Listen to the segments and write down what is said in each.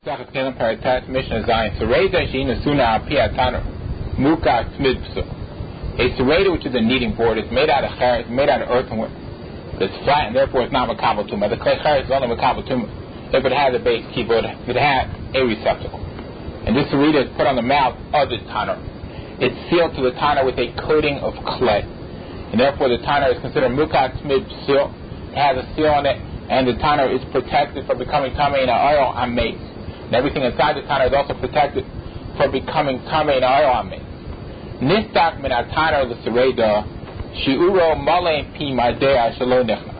Sachet Kelim Paratat Mishnah Zion. Sereda Sheina Suna Alpi Atana Muka Smid Psul. A sereda, which is a kneading board, is made out of charis, made out of earthenware. It's flat and therefore it's not makabel tumah. The clay charis is only makabel tumah if it has a base keyboard, if it has a receptacle. And this sereda is put on the mouth of the tanner. It's sealed to the tanner with a coating of clay, and therefore the tanner is considered Muka Smid Psul. It has a seal on it, and the tanner is protected from becoming tamei in an oil on mace. And everything inside the tanner is also protected from becoming tamei in oil on mace. Nistak min atanner l'sereda shiuro male pi mardea shelo nechna.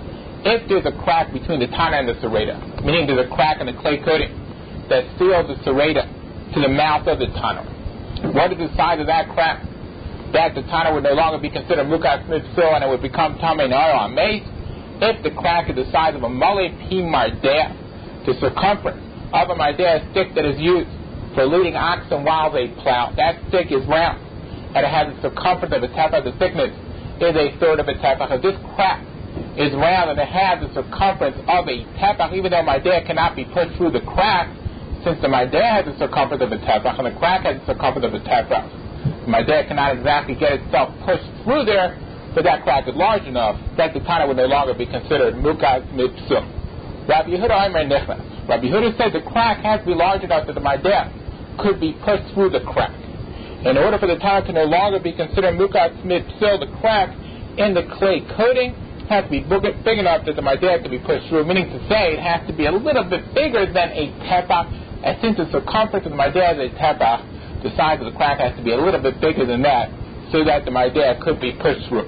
If there's a crack between the tanner and the sereda, meaning there's a crack in the clay coating that seals the sereda to the mouth of the tanner, what is the size of that crack? That the tanner would no longer be considered mukas mitzvah and it would become tamei in oil on mace. If the crack is the size of a male pi mardea, the circumference of a mardea stick that is used for leading oxen while they plow, that stick is round and it has a circumference of a tefach. The thickness is a third of a tefach. If this crack is round and it has the circumference of a tefach, even though mardea cannot be pushed through the crack, since the mardea has the circumference of a tefach and the crack has the circumference of a tefach, the mardea cannot exactly get itself pushed through there, but that crack is large enough that the tanner would no longer be considered mukas mitzvah. Rabbi Yehuda Omer Nichnas. Rabbi Yehuda said the crack has to be large enough that the mardea could be pushed through the crack. In order for the tanner to no longer be considered mukas mitzvah, the crack in the clay coating has to be big enough that the mardea could be pushed through, meaning to say it has to be a little bit bigger than a tefach, and since the circumference of the mardea is a tefach, the size of the crack has to be a little bit bigger than that so that the mardea could be pushed through.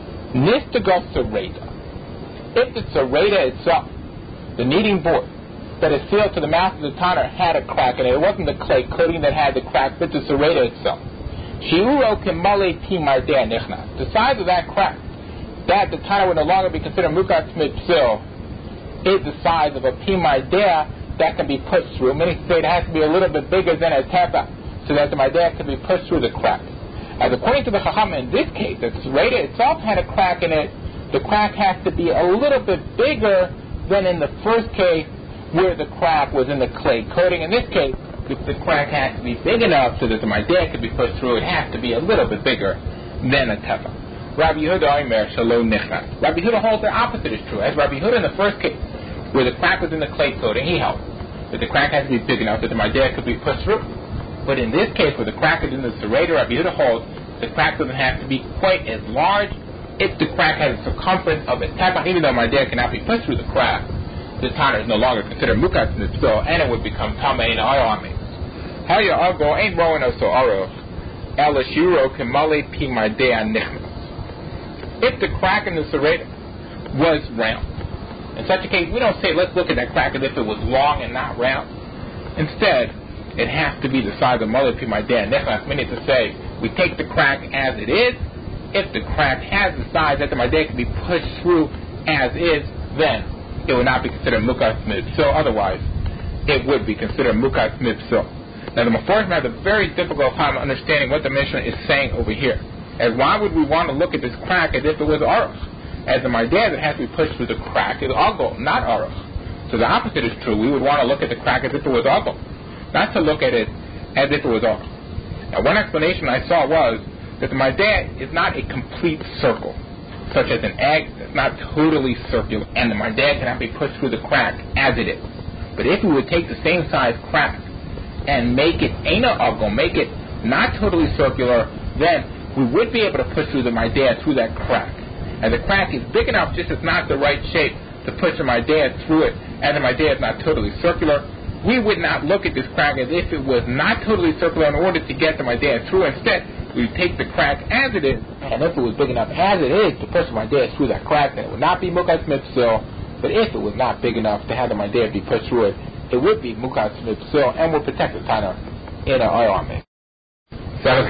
Nistago sereda. If the sereda itself, the kneading board that is sealed to the mouth of the tanner, had a crack in it, it wasn't the clay coating that had the crack, but the sereda itself. Shiuro kemale pi mardea nichnas. The size of that crack, that the tanner would no longer be considered mukas mitzvah, is the size of a pi mardea that can be pushed through. Meaning to say it has to be a little bit bigger than a tefach, so that the mardea can be pushed through the crack. As according to the Chacham, in this case, the sereda itself had a crack in it. The crack has to be a little bit bigger than in the first case where the crack was in the clay coating. In this case, if the crack has to be big enough so that the mardea could be pushed through, it has to be a little bit bigger than a tefach. Rabbi Yehuda Omer Shelo Nichnas. Rabbi Yehuda holds the opposite is true. As Rabbi Yehuda in the first case, where the crack was in the clay coating, he held that the crack has to be big enough that the mardea could be pushed through. But in this case, where the crack is in the sereda, Rabbi Yehuda holds the crack doesn't have to be quite as large if the crack has a circumference of a tefach, even though mardea cannot be pushed through the crack. The tanner is no longer considered mukas mitzvah, and it would become tamei in oil on mace. Haya ago ain't rowan oso aruch ela shiro kemale pi mardea nichnas. If the crack in the sereda was round, in such a case, we don't say let's look at that crack as if it was long and not round. Instead, it has to be the size of male pi mardea nichnas, meaning to say we take the crack as it is. If the crack has the size that the mardea can be pushed through as is, then it would not be considered mukas mitzvah. Otherwise, it would be considered mukas mitzvah. Now, the Meforshim have a very difficult time understanding what the Mishnah is saying over here. As why would we want to look at this crack as if it was aruch? As the mardea that has to be pushed through the crack is agol, not aruch. So the opposite is true. We would want to look at the crack as if it was agol, not to look at it as if it was aruch. Now, one explanation I saw was that the mardea is not a complete circle, such as an egg that's not totally circular, and the mardea cannot be pushed through the crack as it is. But if we would take the same size crack and make it eina agol, make it not totally circular, then we would be able to push through the mardea through that crack. And the crack is big enough, just it's not the right shape to push the mardea through it, and the mardea is not totally circular. We would not look at this crack as if it was not totally circular in order to get the mardea through. Instead, we take the crack as it is, and if it was big enough as it is to push the mardea through that crack, then it would not be mukas mitzvah. But if it was not big enough to have the mardea be pushed through it, it would be mukas mitzvah and would protect the tanner in an oil on mace. A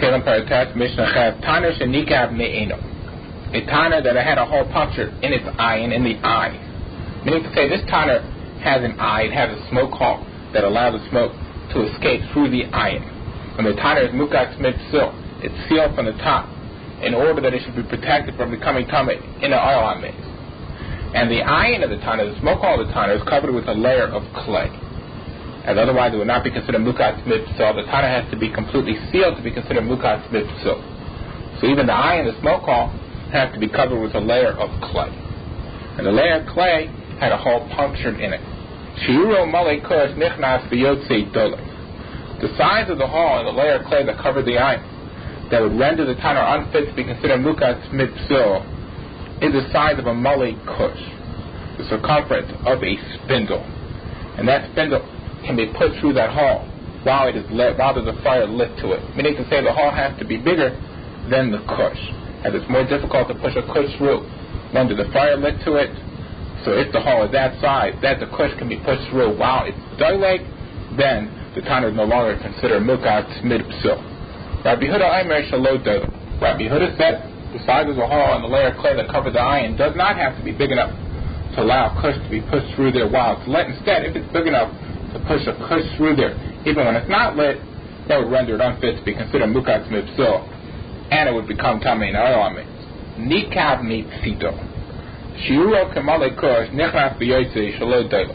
tanner that had a hole punctured in its eye and in the eye. Meaning to say, this tanner has an eye, it has a smoke hole that allows the smoke to escape through the iron. When the tanner is mukas mitzvah, it's sealed from the top in order that it should be protected from becoming tamei in an oil on mace. And the iron of the tanner, the smoke hole of the tanner, is covered with a layer of clay. as otherwise it would not be considered mukat mid psil. The Tana has to be completely sealed to be considered mukat mid psil. So even the eye and the smoke hole have to be covered with a layer of clay. And the layer of clay had a hole punctured in it. Shiuro male kush nichnas b'yotzei dolek. The size of the hole and the layer of clay that covered the eye that would render the Tana unfit to be considered mukat mid psil is the size of a male kush, the circumference of a spindle. And that spindle can be put through that hole while it is lit, while there's a fire lit to it. Meaning to say the hole has to be bigger than the kush, as it's more difficult to push a kush through when there's a fire lit to it. So if the hole is that size, that the kush can be pushed through while it's doileg, then the Tana is no longer considered mukat mid psil. Rabbi Yehuda Aimer shalo doileg. Rabbi Yehuda said the size of the hole and the layer of clay that covered the iron does not have to be big enough to allow a kush to be pushed through there while it's lit. Instead, if it's big enough to push a kush through there, even when it's not lit, that would render it unfit to be considered mukat mid psil, and it would become tamei na'olamei. Nikav nitzito. Shiuro kemale kush nichnas b'yotzei shelo doileg.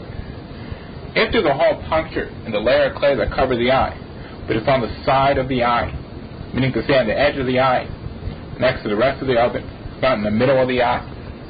If there's a hole punctured in the layer of clay that covers the eye, but it's on the side of the eye, meaning to say on the edge of the eye, next to the rest of the oven, not in the middle of the eye,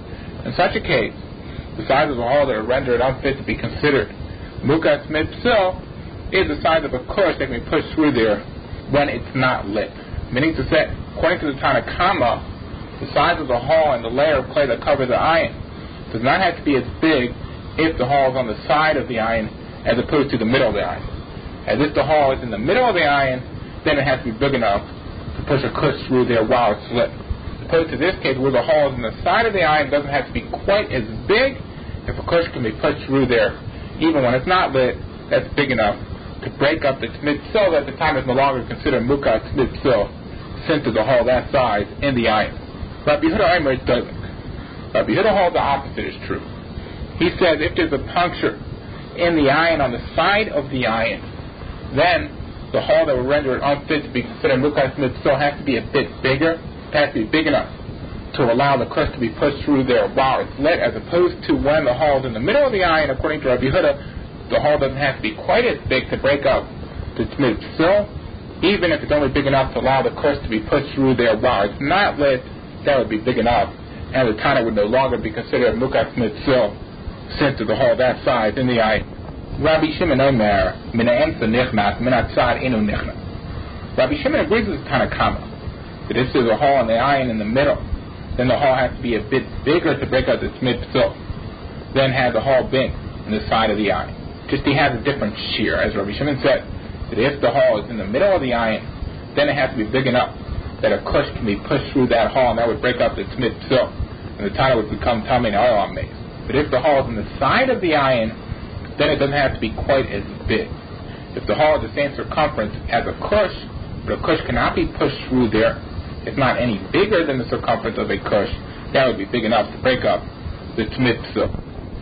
in such a case, the size of the hole that would render it unfit to be considered mukat mid psil is the size of a kush that can be pushed through there when it's not lit. Meaning to say, according to the Tana Kama, the size of the hole and the layer of clay that covers the iron does not have to be as big if the hole is on the side of the iron as opposed to the middle of the iron. As if the hole is in the middle of the iron, then it has to be big enough to push a kush through there while it's lit. As opposed to this case where the hole is in the side of the iron, doesn't have to be quite as big. If a kush can be pushed through there, even when it's not lit, that's big enough to break up the mid psil that the time is no longer considered mukat mid psil, since there's a hole that size in the iron. Rabbi Yehuda Aimer doesn't. Rabbi Yehuda holds the opposite is true. He says if there's a puncture in the iron on the side of the iron, then the hole that will render it unfit to be considered mukat mid psil has to be a bit bigger. It has to be big enough to allow the kush to be pushed through there while it's lit, as opposed to when the hole is in the middle of the iron. According to Rabbi Yehuda, the hole doesn't have to be quite as big to break up the mid psil, even if it's only big enough to allow the kush to be pushed through there while it's not lit. That would be big enough, and the Tana would no longer be considered mukat mid psil, since there's a hole that size in the eye. Rabbi Shimon Omer, mina emsa nichnas, mina tzad enu nichnas. Rabbi Shimon agrees with the Tana Kama that if there's a hole in the iron in the middle, then the hole has to be a bit bigger to break up its mid psil than had the hole been in the side of the iron. Just he has a different shear, as Rabbi Shimon said, that if the hole is in the middle of the iron, then it has to be big enough that a kush can be pushed through that hole, and that would break up its mid psil, and the Tana would become tamei na'olamei. But if the hole is in the side of the iron, then it doesn't have to be quite as big. If the hole is the same circumference as a kush, but a kush cannot be pushed through there, it's not any bigger than the circumference of a kush, that would be big enough to break up the mid psil.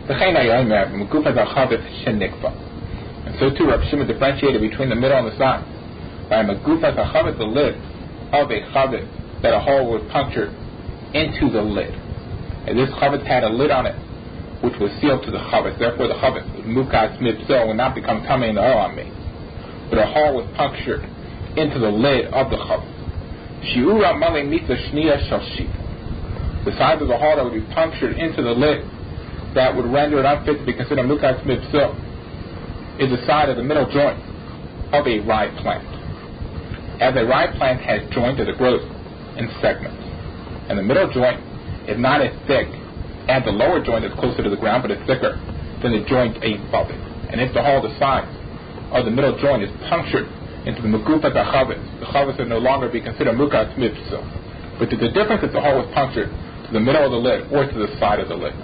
And so too, Rabbi Shimon differentiated between the middle and the side. By magufas hachavet, the lid of a chavet, that a hole was punctured into the lid. And this chavet had a lid on it, which was sealed to the chavet. Therefore, the chavet, mukat mid psil, would not become tamei na'olamei. But a hole was punctured into the lid of the chavet. Shiura male mita shniya shal shita. The size of the hole that would be punctured into the lid that would render it unfit to be considered mukat mid psil is the side of the middle joint of a rye plant. As a rye plant has joint as it grows in segments, and the middle joint is not as thick as the lower joint is closer to the ground, but it's thicker than the joint above it. And if the hole, the size of the middle joint is punctured into the megufas hachavetz, the chavetz would no longer be considered mukat mid psil. But the difference if the hole was punctured to the middle of the lid or to the side of the lid.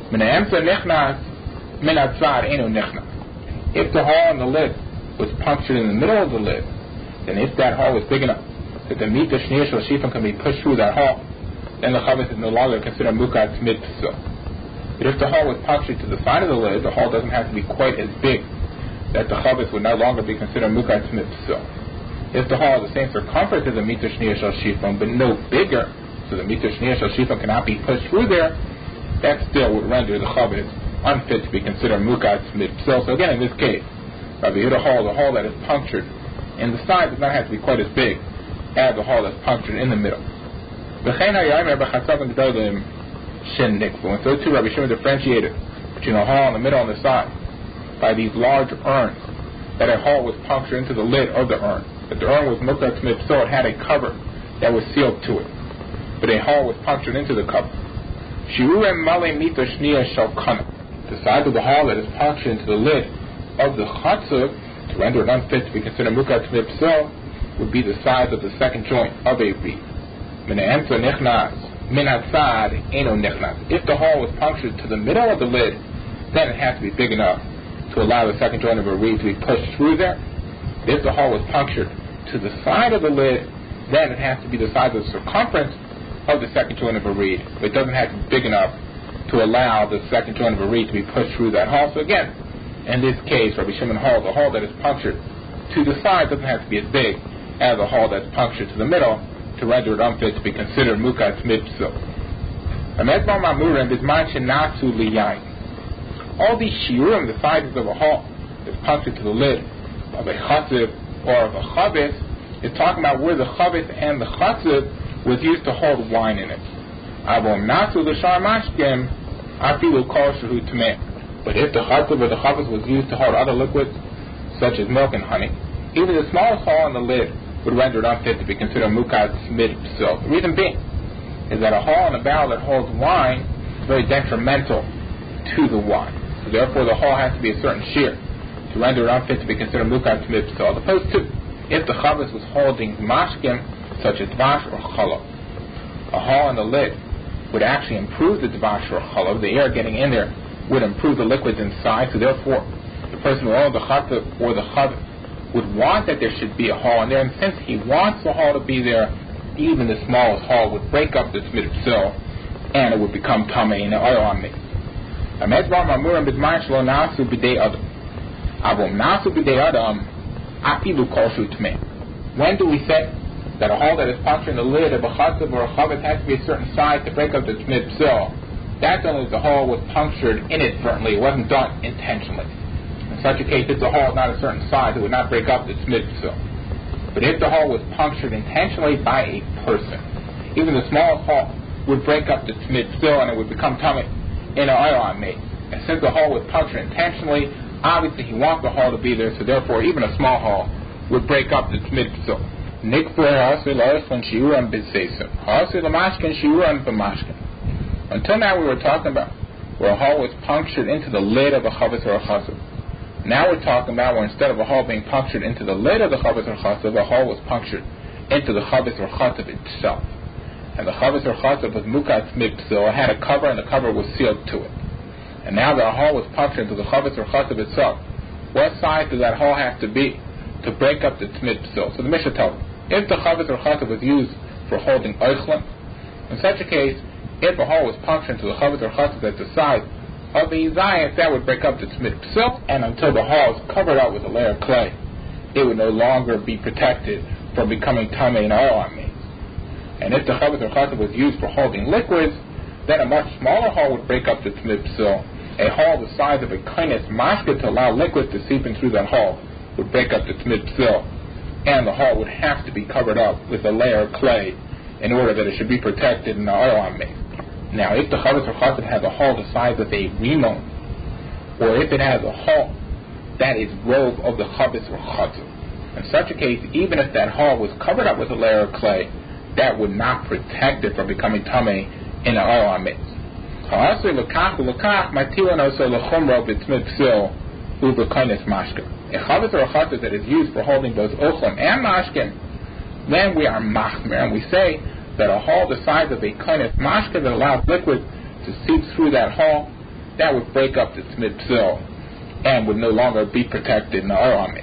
If the hole in the lid was punctured in the middle of the lid, then if that hole was big enough that the mita shniya shel shifon can be pushed through that hole, then the chavetz is no longer considered mukat mid psil. But if the hole was punctured to the side of the lid, the hole doesn't have to be quite as big that the chavetz would no longer be considered mukat mid psil. If the hole is the same circumference as the mita shniya shel shifon, but no bigger, so the mita shniya shel shifon cannot be pushed through there, that still would render the chavetz unfit to be considered mukat mid psil. So again, in this case, Rabbi Yehuda holds a hole that is punctured in the side does not have to be quite as big as a hole that's punctured in the middle. And so too Rabbi Shimon differentiated between a hole in the middle and the side by these large urns, that a hole was punctured into the lid of the urn. But the urn was mukatz mipsil, it had a cover that was sealed to it, but a hole was punctured into the cover. The size of the hole that is punctured into the lid of the chatzav to render it unfit to be considered mukatz mipsil would be the size of the second joint of a reed. If the hole was punctured to the middle of the lid, then it has to be big enough to allow the second joint of a reed to be pushed through there. If the hole was punctured to the side of the lid, then it has to be the size of the circumference of the second joint of a reed, but it doesn't have to be big enough to allow the second joint of a reed to be pushed through that hole. So again, in this case, Rabbi Shimon holds a hole that is punctured to the side doesn't have to be as big as a hole that's punctured to the middle to render it unfit to be considered mukatz mipsil. All these shiurim, the sizes of a hole that's punctured to the lid of a chatziv or of a chavis, is talking about where the chavis and the chatziv was used to hold wine in it. But if the chatziv or the chavis was used to hold other liquids, such as milk and honey, even the smallest hole in the lid would render it unfit to be considered mukatz mipsil. The reason being is that a hole in a barrel that holds wine is very detrimental to the wine. So therefore the hole has to be a certain shear to render it unfit to be considered mukatz mipsil. As opposed to if the chavis was holding mashkim, such as dvash or challah, a hole in the lid would actually improve the dvash or challah. The air getting in there would improve the liquids inside. So therefore the person who owned the chatziv or the chavis would want that there should be a hole in there, and since he wants the hole to be there, even the smallest hole would break up this mipsil, and it would become tamei in the oil on me. When do we say that a hole that is punctured in the lid of a chatziv or a chavis has to be a certain size to break up the mipsil? That's only if the hole was punctured inadvertently, it wasn't done intentionally. In such a case, if the hole is not a certain size, it would not break up the mipsil. But if the hole was punctured intentionally by a person, even the smallest hole would break up the mipsil and it would become tamei in an oil on me. And since the hole was punctured intentionally, obviously he wants the hole to be there, so therefore even a small hole would break up the mipsil. Until now we were talking about where a hole was punctured into the lid of a chavis or a chassav. Now we're talking about where instead of a hole being punctured into the lid of the chavis or chassav, a hole was punctured into the chavis or chassav itself. And the chavis or chassav was mukatz mipsil, it had a cover and the cover was sealed to it. And now that a hole was punctured into the chavis or chassav itself, what size does that hole have to be to break up the mipsil? So the Mishnah tells us, if the chavis or chassav was used for holding oichlin, in such a case, if a hole was punctured into the chavis or chassav at the size of the zayat, that would break up the mipsil, and until the hole is covered up with a layer of clay, it would no longer be protected from becoming tamei in oil on me. And if the chavis or chassav was used for holding liquids, then a much smaller hole would break up the mipsil. A hole the size of a kainis mashka to allow liquid to seep in through that hole would break up the mipsil, and the hole would have to be covered up with a layer of clay in order that it should be protected in the oil on me. Now, if the chavis or chassav has a hole the size of a rimon, or if it has a hole that is robe of the chavis or chassav, in such a case, even if that hole was covered up with a layer of clay, that would not protect it from becoming tamei in the oil on me. A chavis or a chassav that is used for holding both ochlim and mashkin, then we are machmer, and we say that a hole the size of a kainis mashka that allows liquid to seep through that hole, that would break up the mipsil and would no longer be protected in the oil on me.